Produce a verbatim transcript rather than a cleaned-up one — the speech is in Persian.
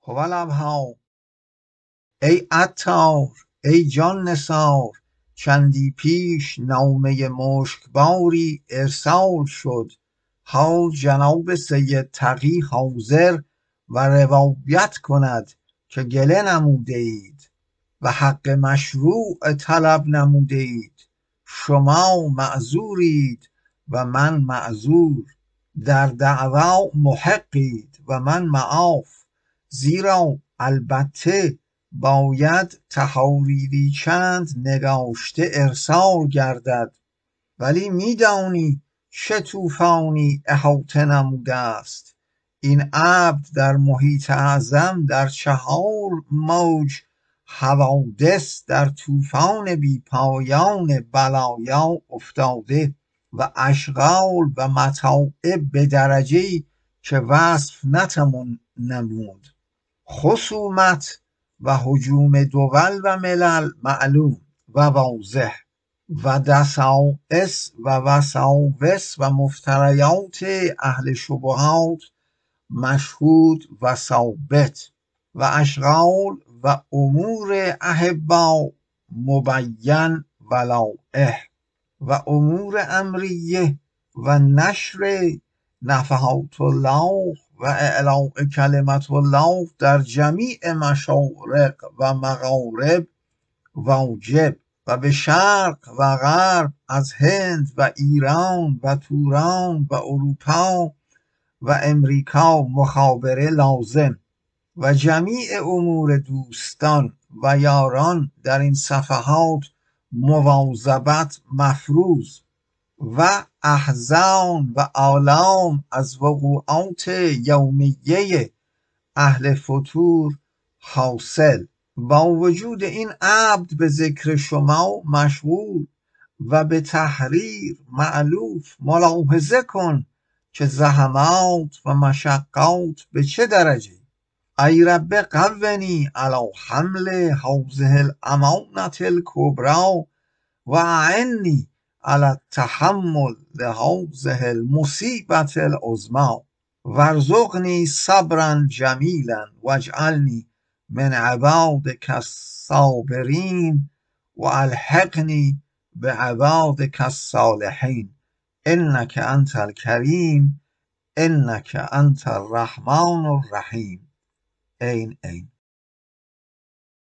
هوالابها. ای عطار، ای جان نثار، چندی پیش نامه مشکباری ارسال شد. حال جناب سید تقی حاضر و روایت کند که گله نموده اید و حق مشروع طلب نموده اید. شما معذورید و من معذور، در دعوا محقید و من معاف. زیرا البته باید تحاریری چند نگاشته ارسال گردد، ولی می دانی چه طوفانی احاطه نموده است. این عبد در محیط اعظم در چهار موج حوادث در طوفان بی پایان بلایا افتاده و اشغال و متاعب به درجه‌ای که وصف نتوان نمود. خصومت و هجوم دول و ملل معلوم و واضح و دسائس و وساوس و مفتریات اهل شبهات مشهود و ثابت و اشغال و امور احبا مبین و لائح و امور امریه و نشر نفحات الله و اعلاء کلمت الله در جمیع مشارق و مغارب واجب و به شرق و غرب، از هند و ایران و توران و اروپا و امریکا مخابره لازم و جمیع امور دوستان و یاران در این صفحات مواظبت مفروض و احزان و آلام از وقوعات یومیه اهل فتور حاصل. با وجود این عبد به ذکر شما مشغول و به تحریر مألوف، ملاحظه کن که زحمات و مشقات به چه درجه. ای رب قونی علی حمل هذه الامانة الکبری و اعنی علی التحمل لهذه المصیبة العظمی وارزقنی صبرا جمیلا واجعلنی من عبادک الصابرین و الحقنی بعبادک الصالحین انک انت الکریم انک انت الرحمن الرحیم. عین عین